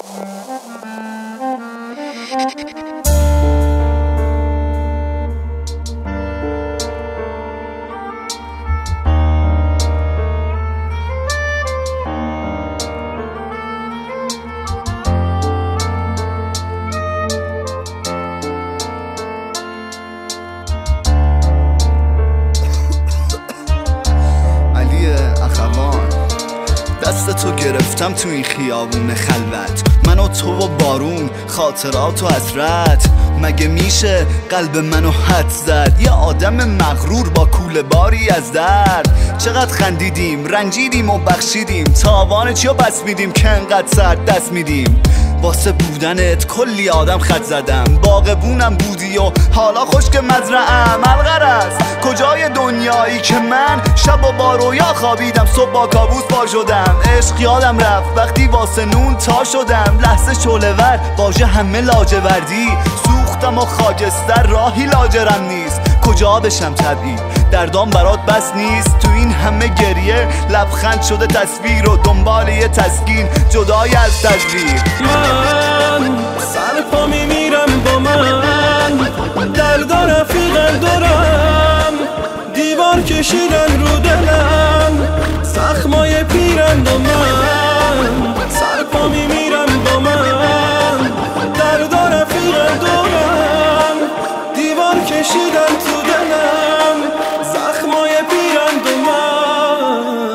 دست تو گرفتم تو این خیابون خلوت، من و تو و بارون، خاطرات و حسرت. مگه میشه قلب منو حد زد؟ یه آدم مغرور با کوله باری از درد. چقدر خندیدیم، رنجیدیم و بخشیدیم، تاوان چیو بس میدیم که انقدر سرد دست میدیم. واسه بودنت کلی آدم خط زدم، باغبونم بودی و حالا خشک مزرعم. الغرض کجای دنیایی که من شب و با رویا خوابیدم، صبح با کابوس پا شدم. عشق یادم رفت وقتی واسه نون تا شدم، لحظه شعله ور واژه همه لاجوردی. سوختم و خاکستر راهی لاجرم نیست، کجا بشم تبعید دردام برات بس نیست. تو این همه گریه لبخند شده تصویر و دنبال یه تسکین جدای از تدبیر. من سر پا میمیرم با من، درد و رفیقم دارم، دیوار کشیدن رو دلم، زخمای پیرند و من سر پا میمیرم با من، درد و رفیقم دارم، دیوار کشیدن تو دلم، زخمای پیرند و من.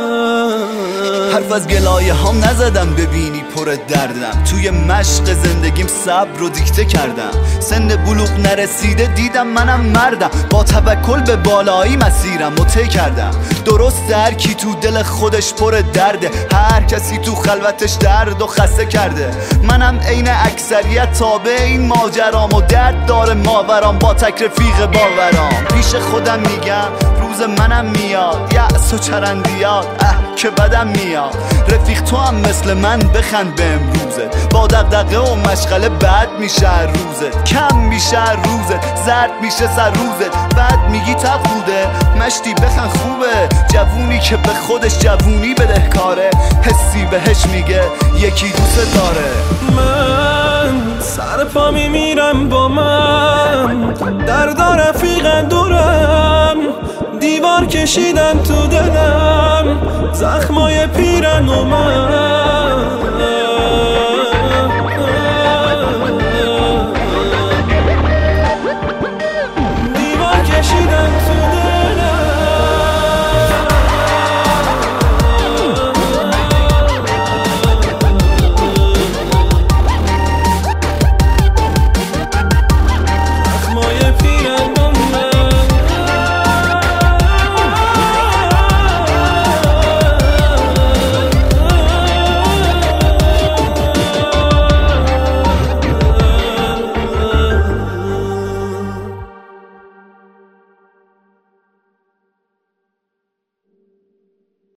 حرف از گلایه هم نزدم ببینی پر دردم، توی مشق زندگیم صبر رو دیکته کردم. سن بلوغ نرسیده دیدم منم مردم، با توکل به بالایی مسیرم رو طی کردم. درست هر کی تو دل خودش پر درده، هر کسی تو خلوتش درد و خسته کرده. منم عین اکثریت تابع این ماجرام و درد داره ماورام با تک رفیق باورام. پیش خودم میگم روز منم میاد، یأس و چرندیات که بدم میاد. رفیق تو هم مثل من بخند به امروزت، با دغدغه و مشغله بد میشه روزت، کم میشه روزت، زرد میشه سر روزت. بعد میگی تق بوده مشتی بخند خوبه، جوونی که به خودش جوونی بدهکاره، حسی بهش میگه یکی دوست داره. من سر پا میمیرم با من، درد و رفیقم دورم، دیوار کشیدن تو دلم، زخمای پیرن و من